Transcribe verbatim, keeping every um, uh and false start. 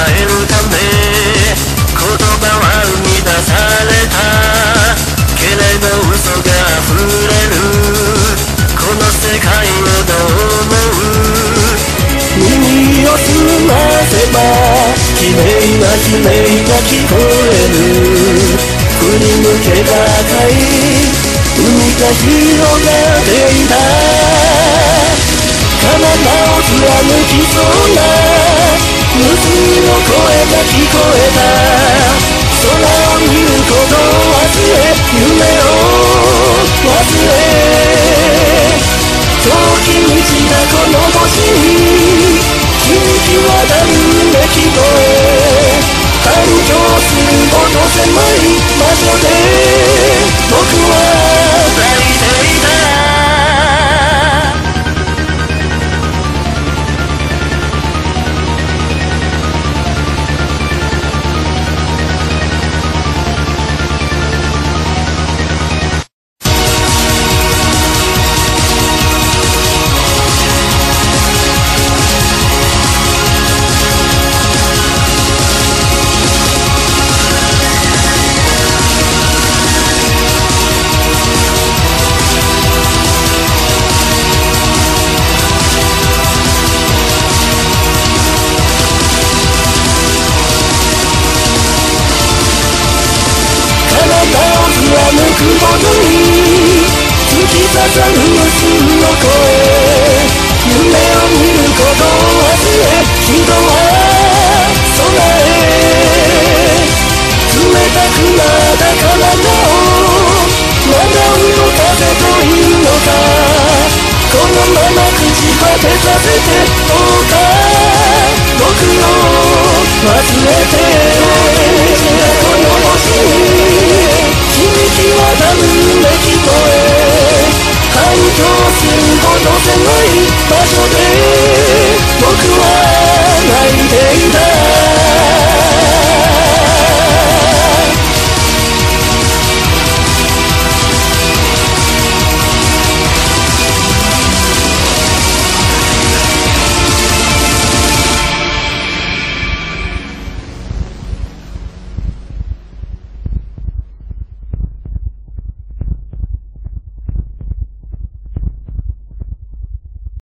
えるため言葉は生み出されたけれど嘘が溢れるこの世界をどう思う耳を澄ませば綺麗な悲鳴が聞こえる振り向けば赤い海が広がっていた体を貫きそうな無数の声が聞こえた空を見ることを忘れ夢を忘れ遠き道がこの星に響き渡るめき声誕生するほど狭い場所で僕は抱いていた貫くほどに突き刺さる無数の声